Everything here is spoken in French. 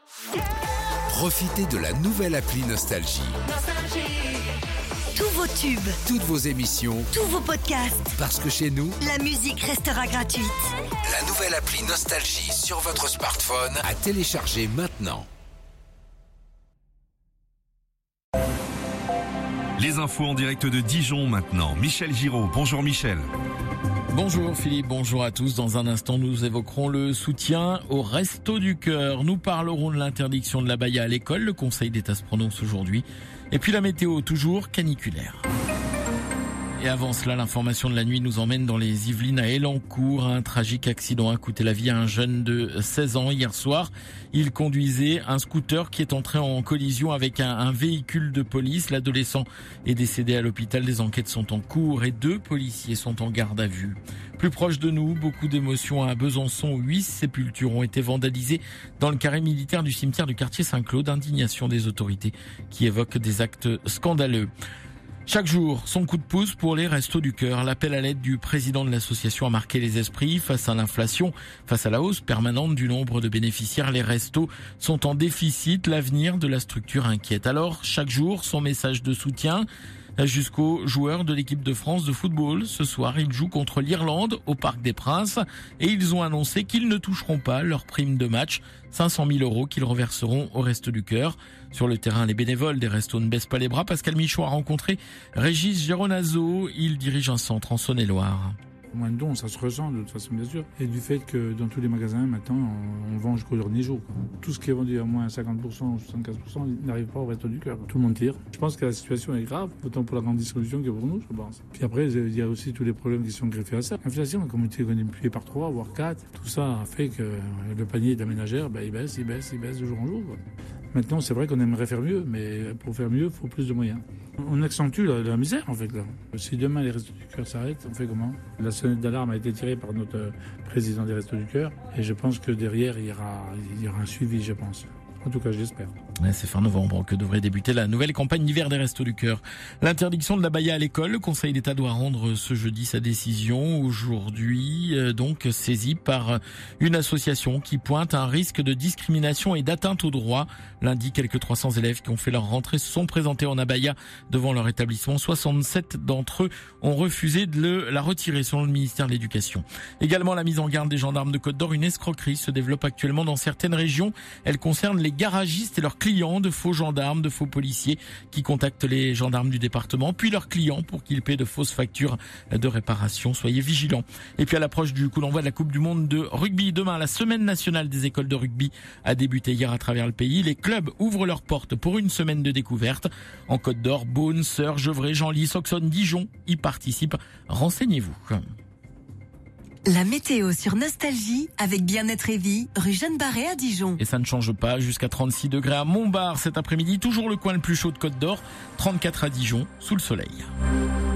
Profitez de la nouvelle appli Nostalgie. Tous vos tubes, Toutes vos émissions, tous vos podcasts, parce que chez nous, la musique restera gratuite. la nouvelle appli Nostalgie sur votre smartphone à télécharger maintenant. Les infos en direct de Dijon maintenant. Michel Giraud. Bonjour Michel. Bonjour Philippe, bonjour à tous. Dans un instant, nous évoquerons le soutien au Resto du Cœur. Nous parlerons de l'interdiction de l'abaya à l'école. Le Conseil d'État se prononce aujourd'hui. Et puis la météo, toujours caniculaire. Et avant cela, l'information de la nuit nous emmène dans les Yvelines à Elancourt. Un tragique accident a coûté la vie à un jeune de 16 ans hier soir. Il conduisait un scooter qui est entré en collision avec un véhicule de police. L'adolescent est décédé à l'hôpital. Des enquêtes sont en cours et 2 policiers sont en garde à vue. Plus proche de nous, beaucoup d'émotions à Besançon. 8 sépultures ont été vandalisées dans le carré militaire du cimetière du quartier Saint-Claude. Indignation des autorités qui évoquent des actes scandaleux. Chaque jour, son coup de pouce pour les Restos du Cœur. L'appel à l'aide du président de l'association a marqué les esprits. Face à l'inflation, face à la hausse permanente du nombre de bénéficiaires, les restos sont en déficit. L'avenir de la structure inquiète. Alors, chaque jour, son message de soutien jusqu'aux joueurs de l'équipe de France de football. Ce soir, ils jouent contre l'Irlande au Parc des Princes et ils ont annoncé qu'ils ne toucheront pas leur prime de match, 500 000 € qu'ils reverseront au Resto du Cœur. Sur le terrain, les bénévoles des restos ne baissent pas les bras. Pascal Michaud a rencontré Régis Geronazo. Il dirige un centre en Saône-et-Loire. Moins de dons, ça se ressent de toute façon, bien sûr. Et du fait que dans tous les magasins, maintenant, on vend jusqu'au dernier jour. Tout ce qui est vendu à moins 50% ou 75% n'arrive pas au Resto du Cœur. Tout le monde tire. Je pense que la situation est grave, autant pour la grande distribution que pour nous, je pense. Puis après, il y a aussi tous les problèmes qui sont greffés à ça. L'inflation, comme on est multiplié par 3, voire 4, tout ça a fait que le panier de la ménagère, il baisse de jour en jour. Maintenant, c'est vrai qu'on aimerait faire mieux, mais pour faire mieux, il faut plus de moyens. On accentue la misère, en fait, là. Si demain les Restos du Cœur s'arrêtent, on fait comment? La sonnette d'alarme a été tirée par notre président des Restos du Cœur, et je pense que derrière, il y aura un suivi, je pense. En tout cas, j'espère. C'est fin novembre que devrait débuter la nouvelle campagne d'hiver des Restos du Cœur. L'interdiction de l'abaya à l'école, le Conseil d'État doit rendre ce jeudi sa décision. Aujourd'hui, donc saisi par une association qui pointe un risque de discrimination et d'atteinte aux droits. Lundi, quelques 300 élèves qui ont fait leur rentrée se sont présentés en abaya devant leur établissement. 67 d'entre eux ont refusé de la retirer selon le ministère de l'Éducation. Également la mise en garde des gendarmes de Côte-d'Or. Une escroquerie se développe actuellement dans certaines régions. Elle concerne les garagistes et leurs clients, de faux gendarmes, de faux policiers qui contactent les gendarmes du département, puis leurs clients pour qu'ils paient de fausses factures de réparation. Soyez vigilants. Et puis à l'approche du coup d'envoi de la Coupe du Monde de rugby, demain, la semaine nationale des écoles de rugby a débuté hier à travers le pays. Les clubs ouvrent leurs portes pour une semaine de découverte. En Côte d'Or, Beaune, Sœurs, Gevrey, Genlis, Soxonne, Dijon y participent. Renseignez-vous. La météo sur Nostalgie avec Bien-être et Vie, rue Jeanne Barré à Dijon. Et ça ne change pas, jusqu'à 36 degrés à Montbard cet après-midi. Toujours le coin le plus chaud de Côte d'Or, 34 à Dijon, sous le soleil.